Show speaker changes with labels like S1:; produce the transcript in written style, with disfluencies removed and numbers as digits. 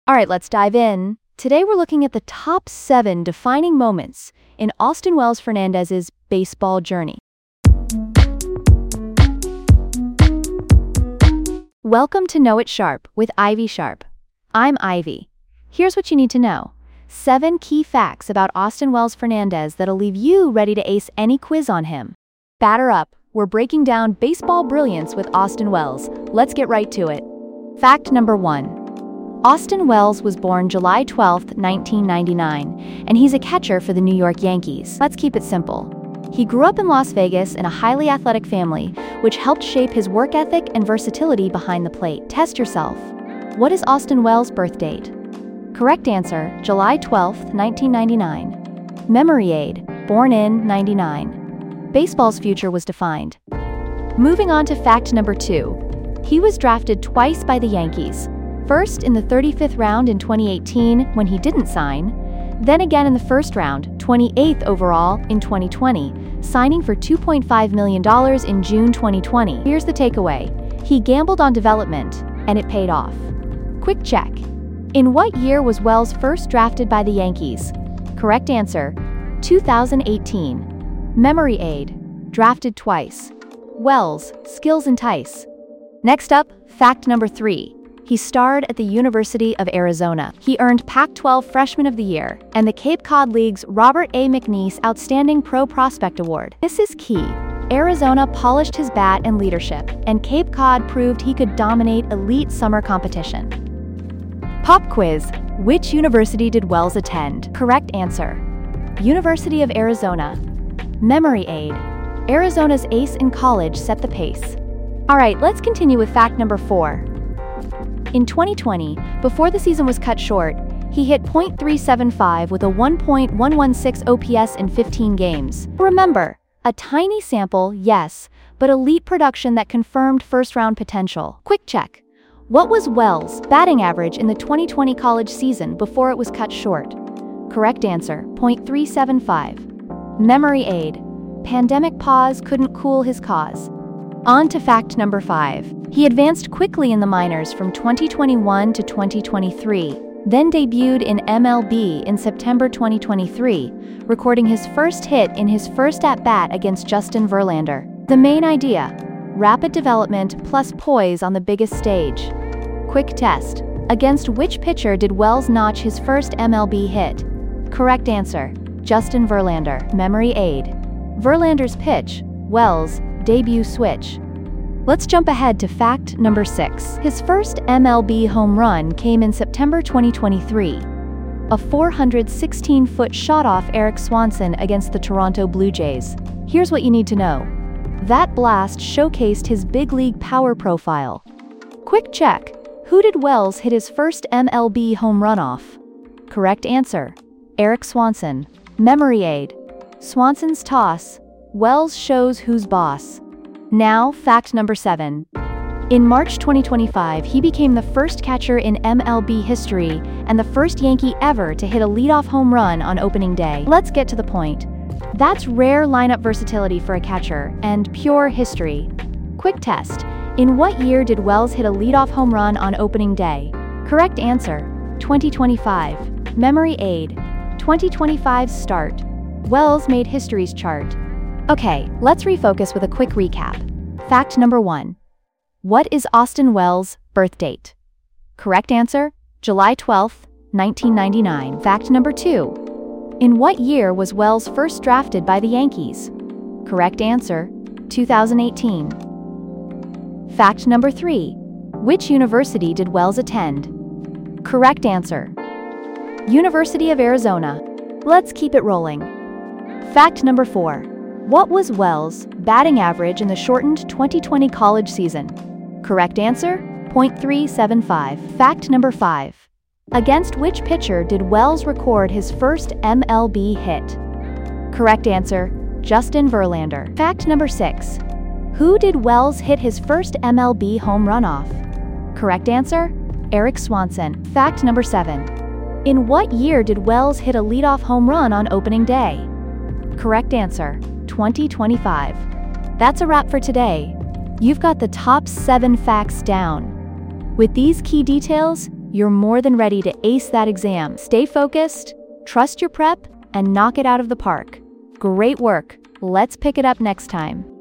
S1: All right, let's dive in. Today we're looking at the top 7 defining moments in Austin Wells Fernandez's baseball journey. Welcome to Know It Sharp with Ivy Sharp. I'm Ivy. Here's what you need to know. 7 key facts about Austin Wells Fernandez that'll leave you ready to ace any quiz on him. Batter up. We're breaking down baseball brilliance with Austin Wells. Let's get right to it. Fact number 1. Austin Wells was born July 12, 1999, and he's a catcher for the New York Yankees. Let's keep it simple. He grew up in Las Vegas in a highly athletic family, which helped shape his work ethic and versatility behind the plate. Test yourself. What is Austin Wells' birth date? Correct answer, July 12, 1999. Memory aid, born in 99. Baseball's future was defined. Moving on to fact number 2. He was drafted twice by the Yankees. First in the 35th round in 2018 when he didn't sign, then again in the first round, 28th overall in 2020, signing for $2.5 million in June 2020. Here's the takeaway. He gambled on development, and it paid off. Quick check. In what year was Wells first drafted by the Yankees? Correct answer, 2018. Memory aid, drafted twice. Wells, skills entice. Next up, fact number 3. He starred at the University of Arizona. He earned Pac-12 Freshman of the Year and the Cape Cod League's Robert A. McNeese Outstanding Pro Prospect Award. This is key. Arizona polished his bat and leadership, and Cape Cod proved he could dominate elite summer competition. Pop quiz. Which university did Wells attend? Correct answer, University of Arizona. Memory aid. Arizona's ace in college set the pace. All right, let's continue with fact number 4. In 2020, before the season was cut short, he hit .375 with a 1.116 OPS in 15 games. Remember, a tiny sample, yes, but elite production that confirmed first-round potential. Quick check. What was Wells' batting average in the 2020 college season before it was cut short? Correct answer, .375. Memory aid. Pandemic pause couldn't cool his cause. On to fact number 5. He advanced quickly in the minors from 2021 to 2023, then debuted in MLB in September 2023, recording his first hit in his first at-bat against Justin Verlander. The main idea: rapid development plus poise on the biggest stage. Quick test. Against which pitcher did Wells notch his first MLB hit? Correct answer, Justin Verlander. Memory aid. Verlander's pitch, Wells' debut switch. Let's jump ahead to fact number 6. His first MLB home run came in September 2023. A 416-foot shot off Erik Swanson against the Toronto Blue Jays. Here's what you need to know. That blast showcased his big league power profile. Quick check. Who did Wells hit his first MLB home run off? Correct answer, Erik Swanson. Memory aid. Swanson's toss. Wells shows who's boss. Now, fact number 7. In March 2025, he became the first catcher in MLB history and the first Yankee ever to hit a leadoff home run on opening day. Let's get to the point. That's rare lineup versatility for a catcher and pure history. Quick test. In what year did Wells hit a leadoff home run on opening day? Correct answer, 2025. Memory aid. 2025's start. Wells made history's chart. Okay, let's refocus with a quick recap. Fact number 1. What is Austin Wells' birth date? Correct answer, July 12, 1999. Fact number 2. In what year was Wells first drafted by the Yankees? Correct answer, 2018. Fact number 3. Which university did Wells attend? Correct answer, University of Arizona. Let's keep it rolling. Fact number 4. What was Wells' batting average in the shortened 2020 college season? Correct answer, .375. Fact number 5. Against which pitcher did Wells record his first MLB hit? Correct answer, Justin Verlander. Fact number 6. Who did Wells hit his first MLB home run off? Correct answer, Erik Swanson. Fact number 7. In what year did Wells hit a leadoff home run on opening day? Correct answer, 2025. That's a wrap for today. You've got the top 7 facts down. With these key details, You're more than ready to ace that exam. Stay focused, trust your prep, and knock it out of the park. Great work. Let's pick it up next time.